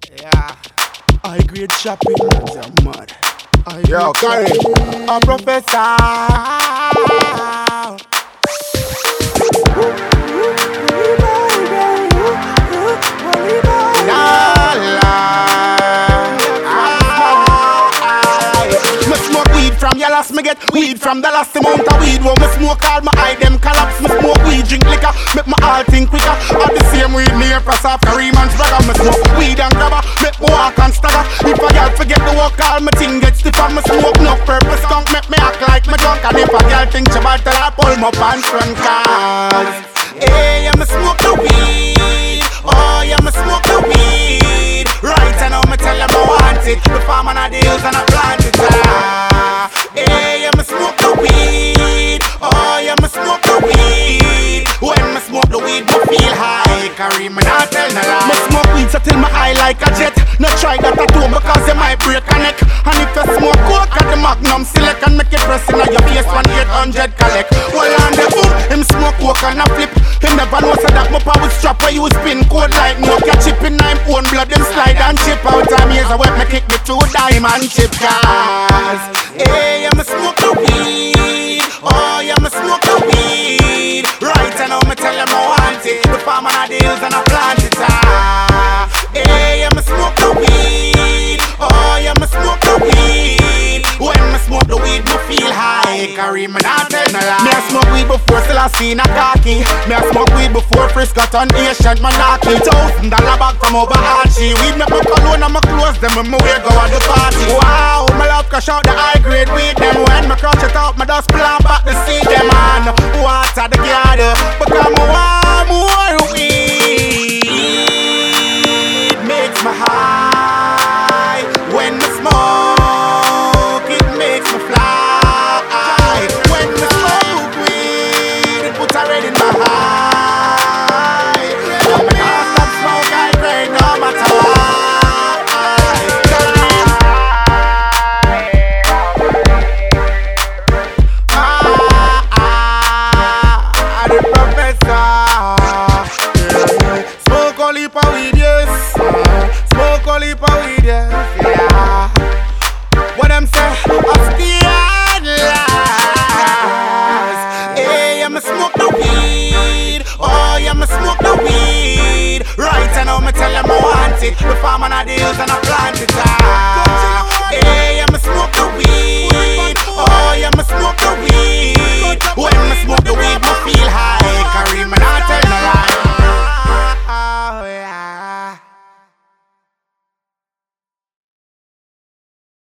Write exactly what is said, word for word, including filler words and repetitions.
Yeah. I grade shopping, you're mad. I Yo, carry. A professor. La la. Me smoke weed from Yalas, me get weed from the last amount of weed. When me smoke all my eye them collapse. Me smoke weed, drink liquor, make my all think quicker. All the same weed me and press off Kareem and Spragger. Me smoke weed and grabber, make me walk and stagger. If a girl forget to walk, all my thing get stiff and me smoke no purpose skunk, make me act like me drunk. And if a girl think she bad, tell her pull my pants front cars. Hey, yeah, me smoke the weed. Oh, yeah, me smoke the weed. Right, I know me tell them I want it. The farm and the hills and I plant it. Ah. Hey, yeah, me smoke the weed. Oh, yeah, me smoke the weed. When me smoke the weed, me feel high. Kareem, me not tell no lie. Me smoke weed so till my eye like a jet. No try that at home because you might break a neck. And if you smoke coke at the Magnum select and make it press in your face one eight hundred collect. Well on the boom, him smoke coke and a flip. Him never know so that my power strap where you spin code like no catch chip in nine own blood him slide and chip out time years I wet me kick me two diamond chip cars. Hey, yeah, me smoke the weed. Oh, yeah, me smoke the weed. Right, I know me tell them I want it. The farm and the hills and I plant it. Ah. Hey, yeah, me smoke the weed. Oh, yeah, me smoke the weed. When me smoke the weed, me feel high. Kareem, me not tell no lie. Me a smoke weed before still I seen a khaki. Me a smoke weed before Frisco turn Asian Manaki. Thousand dollar bag from over Archie. Weed me put cologne on my clothes, them when me wear go at the party. Wow, my love crush out the high grade weed. Them when me crush it out, me just plant back the seed. Them on water the garden, because me want more weed. Makes me high. When me smoke, it makes me fly. When me smoke weed, it puts a red in my eye. When me not stop smoke, I grade no matter what. Ah, ah, the professor. Smoke a leap of weed, yes. Smoke a leap of weed, yes. Yeah. What them say? Upstairs lies. Hey, yeah, me smoke the weed. Oh, yeah, me smoke the weed. Right, I know me tell them I want it. The farm and the hills and I